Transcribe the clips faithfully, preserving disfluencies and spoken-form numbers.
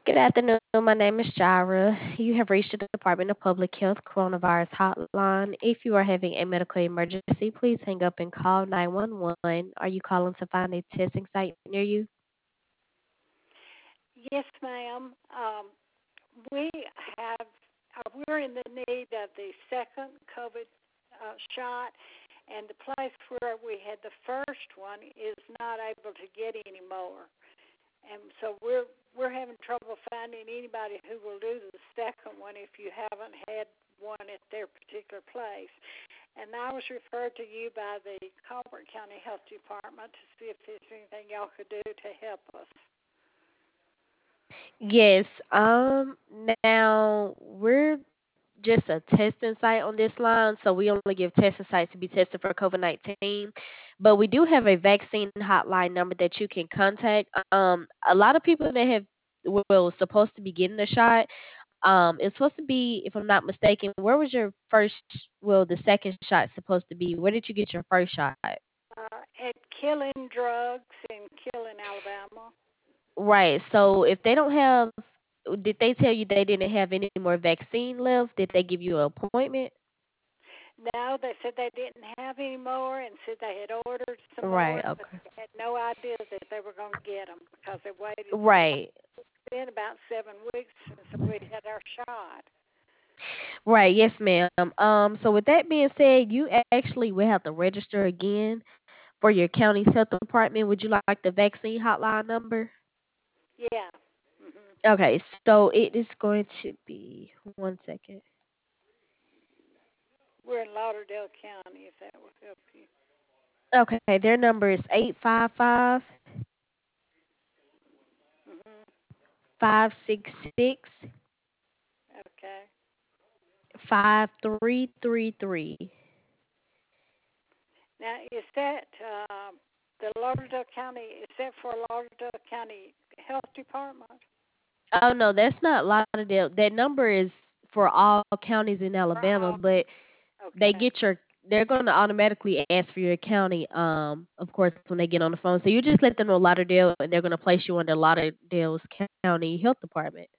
Good afternoon. My name is Jira. You have reached the Department of Public Health Coronavirus Hotline. If you are having a medical emergency, please hang up and call nine one one. Are you calling to find a testing site near you? Yes, ma'am. Um, we have, uh, we're in the need of the second COVID uh, shot, and the place where we had the first one is not able to get any more. And so we're we're having trouble finding anybody who will do the second one if you haven't had one at their particular place. And I was referred to you by the Colbert County Health Department to see if there's anything y'all could do to help us. Yes. Um. Now we're just a testing site on this line, so we only give testing sites to be tested for COVID nineteen. But we do have a vaccine hotline number that you can contact. Um. A lot of people that have well supposed to be getting the shot. Um, it's supposed to be, if I'm not mistaken, where was your first, well, the second shot supposed to be? Where did you get your first shot? Uh, at Killing Drugs in Killing, Alabama. Right. So if they don't have, did they tell you they didn't have any more vaccine left? Did they give you an appointment? No, they said they didn't have any more and said they had ordered some Right. more, but Okay. they had no idea that they were going to get them because they waited so long. Right. It's been about seven weeks since we had our shot. Right. Yes, ma'am. Um. So with that being said, you actually will have to register again for your county's health department. Would you like the vaccine hotline number? Yeah. Mhm. Okay. So it is going to be one second. We're in Lauderdale County, if that will help you. Okay, their number is eight five five, Mhm. five six six, Okay. five three three three. Now, is that um, the Lauderdale County? Is that for Lauderdale County Health Department? Oh no, that's not Lauderdale. That number is for all counties in For Alabama, all? but they Okay. get your they're gonna automatically ask for your county, um, of course, when they get on the phone. So you just let them know Lauderdale and they're gonna place you under Lauderdale's county health department.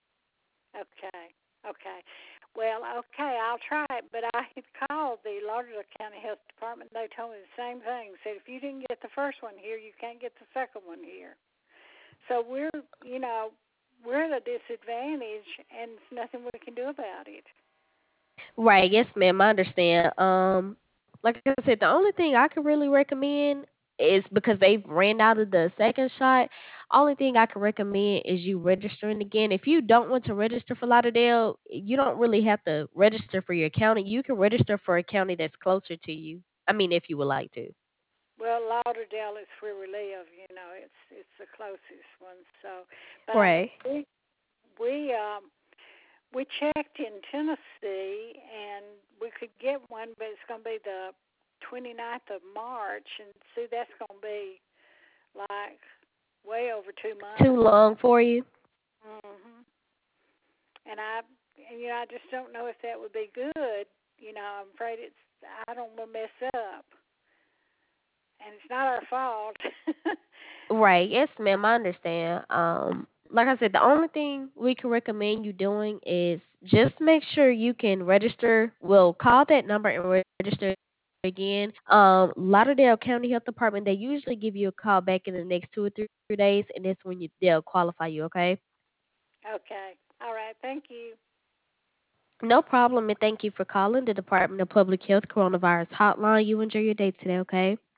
Okay. Okay. Well, okay, I'll try it. But I had called the Lauderdale County Health Department. They told me the same thing. Said if you didn't get the first one here, you can't get the second one here. So we're, you know, we're at a disadvantage, and there's nothing we can do about it. Right, yes, ma'am, I understand. Um, like I said, the only thing I could really recommend is because they've ran out of the second shot. Only thing I can recommend is you registering again. If you don't want to register for Lauderdale, you don't really have to register for your county. You can register for a county that's closer to you. I mean, if you would like to. Well, Lauderdale is where we live. You know, it's it's the closest one. So, but I Right. we we um we checked in Tennessee, and we could get one, but it's going to be the twenty-ninth of March, and see, that's going to be like way over two Too months. long for you? Mhm. And I, you know, I just don't know if that would be good. You know, I'm afraid it's. I don't want to mess up, and it's not our fault. Right. Yes, ma'am. I understand. Um, like I said, the only thing we can recommend you doing is just make sure you can register. Well, call that number and register again. Um, Lauderdale County Health Department, they usually give you a call back in the next two or three days, and that's when you they'll qualify you. Okay. Okay. All right. Thank you. No problem, and thank you for calling the Department of Public Health Coronavirus Hotline. You enjoy your day today. Okay.